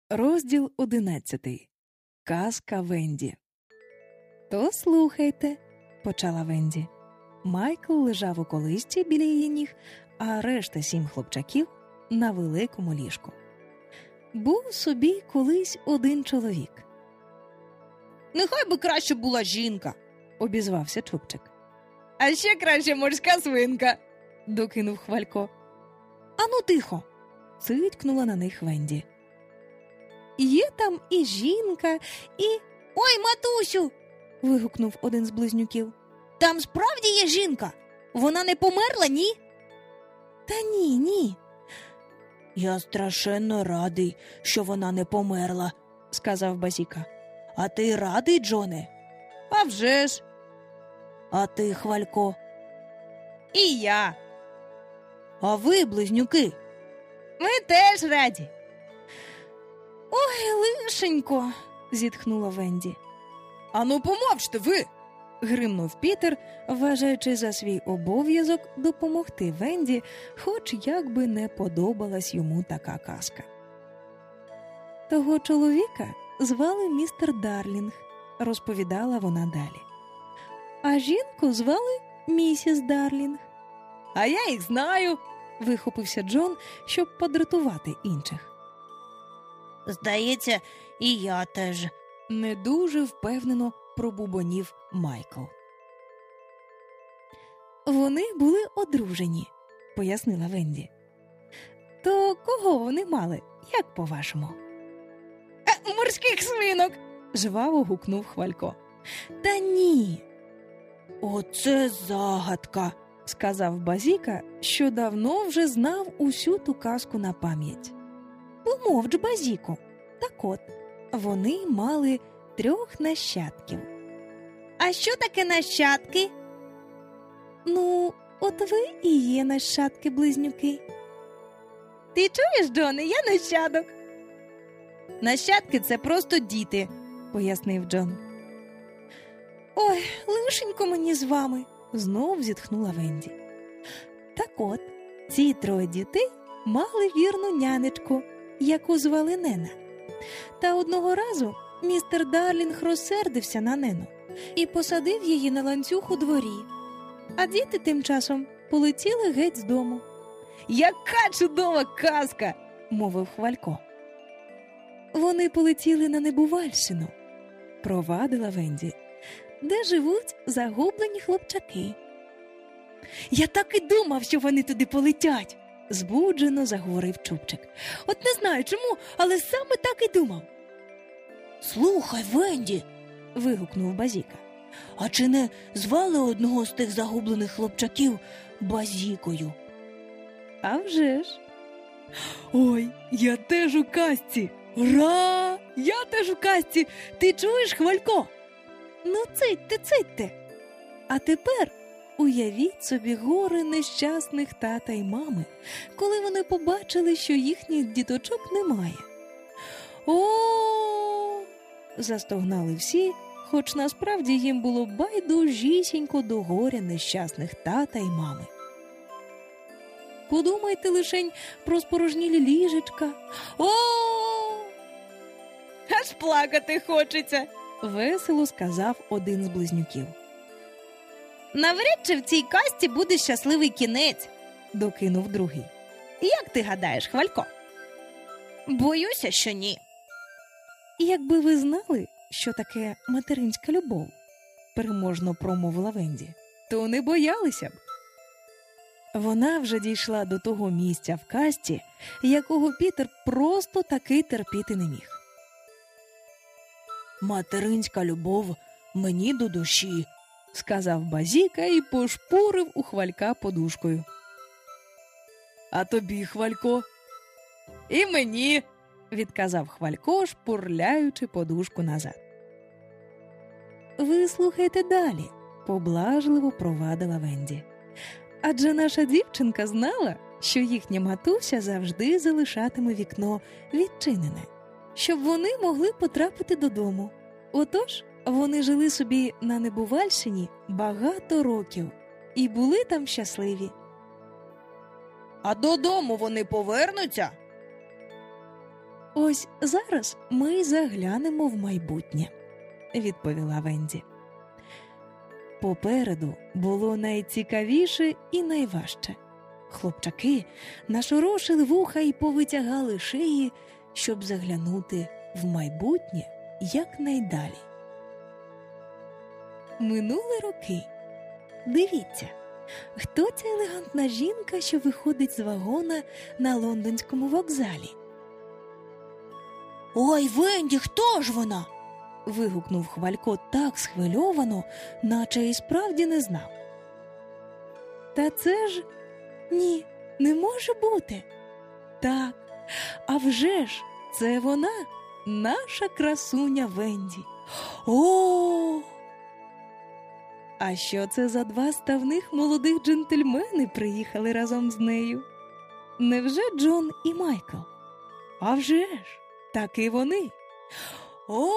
Розділ 11. Казка Венді. «То слухайте», – почала Венді. Майкл лежав у колисці біля її ніг, а решта 7 хлопчаків – на великому ліжку. Був собі колись один чоловік. «Нехай би краще була жінка», – обізвався Чубчик. «А ще краще морська свинка», – докинув Хвалько. «Ану тихо», – цитькнула на них Венді. «Є там і жінка, і...» «Ой, матусю!» – вигукнув один з близнюків. «Там справді є жінка? Вона не померла, ні?» «Та ні». «Я страшенно радий, що вона не померла», – сказав Базіка. «А ти радий, Джоне?» «А вже ж!» «А ти, Хвалько?» «І я!» «А ви, близнюки?» «Ми теж раді!» «Ой, лишенько!» – зітхнула Венді. «Ану, помовчте ви!» – гримнув Пітер, вважаючи за свій обов'язок допомогти Венді, хоч як би не подобалась йому така казка. Того чоловіка звали містер Дарлінг, розповідала вона далі. А жінку звали місіс Дарлінг. «А я їх знаю!» – вихопився Джон, щоб подратувати інших. «Здається, і я теж», – не дуже впевнено пробубонів Майкл. «Вони були одружені», – пояснила Венді. «То кого вони мали, як по-вашому?» «Морських свинок!» – жваво гукнув Хвалько. «Та ні!» «Оце загадка!» – сказав Базіка, що давно вже знав усю ту казку на пам'ять. «Помовч, Базіко! Так от, вони мали 3 нащадків». «А що таке нащадки?» «Ну, от ви і є нащадки-близнюки». «Ти чуєш, Джоне, я нащадок?» «Нащадки – це просто діти», – пояснив Джон. «Ой, лишенько мені з вами», – знов зітхнула Венді. Так от, ці 3 дітей мали вірну нянечку, яку звали Нена. Та одного разу містер Дарлінг розсердився на Нену і посадив її на ланцюг у дворі. А діти тим часом полетіли геть з дому. «Яка чудова казка!» – мовив Хвалько. «Вони полетіли на Небувальщину», – провадила Венді, де живуть загублені хлопчаки. «Я так і думав, що вони туди полетять!» – збуджено заговорив Чубчик. «От не знаю чому, але саме так і думав!» «Слухай, Венді!» – вигукнув Базіка. «А чи не звали одного з тих загублених хлопчаків Базікою?» «А вже ж!» «Ой, я теж у казці! Ура! Я теж у казці! Ти чуєш, Хвалько?» «Ну, цитьте! А тепер уявіть собі гори нещасних тата й мами, коли вони побачили, що їхніх діточок немає». «О!» – застогнали всі, хоч насправді їм було байдужісінько до горя нещасних тата й мами. «Подумайте лишень про спорожнілі ліжечка». «О! Аж плакати хочеться!» – весело сказав один з близнюків. «Навряд чи в цій казці буде щасливий кінець», – докинув другий. «Як ти гадаєш, Хвалько?» «Боюся, що ні». «Якби ви знали, що таке материнська любов», – переможно промовила Венді, – то не боялися б. Вона вже дійшла до того місця в казці, якого Пітер просто таки терпіти не міг. «Материнська любов мені до душі», – сказав Базіка і пошпурив у Хвалька подушкою. «А тобі, Хвалько?» «І мені», – відказав Хвалько, шпурляючи подушку назад. «Ви слухайте далі», – поблажливо провадила Венді. «Адже наша дівчинка знала, що їхня матуся завжди залишатиме вікно відчинене, щоб вони могли потрапити додому. Отож, вони жили собі на Небувальщині багато років і були там щасливі». «А додому вони повернуться?» Ось зараз ми заглянемо в майбутнє, відповіла Венді. Попереду було найцікавіше і найважче. Хлопчаки нашорошили вуха і повитягали шиї, щоб заглянути в майбутнє якнайдалі. Минули роки. Дивіться, хто ця елегантна жінка, що виходить з вагона на лондонському вокзалі? Ой, Венді, хто ж вона? Вигукнув Хвалько так схвильовано, наче і справді не знав. Та це ж... Ні, не може бути. Так, а вже ж, це вона, наша красуня Венді. О! А що це за два ставних молодих джентльмени приїхали разом з нею? Невже Джон і Майкл? А вже ж, так і вони. О!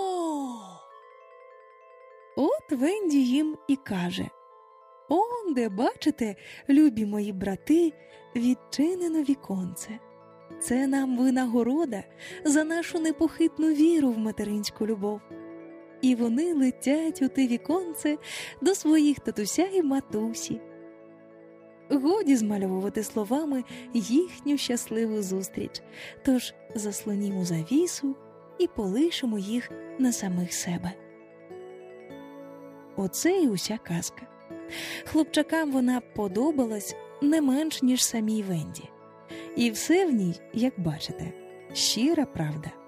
От Венді їм і каже: «Он, де, бачите, любі мої брати, відчинено віконце. Це нам винагорода за нашу непохитну віру в материнську любов». І вони летять у те віконце до своїх татуся і матусі. Годі змальовувати словами їхню щасливу зустріч, тож заслонімо завісу і полишимо їх на самих себе. Оце і уся казка. Хлопчакам вона подобалась не менш, ніж самій Венді. І все в ній, як бачите, щира правда.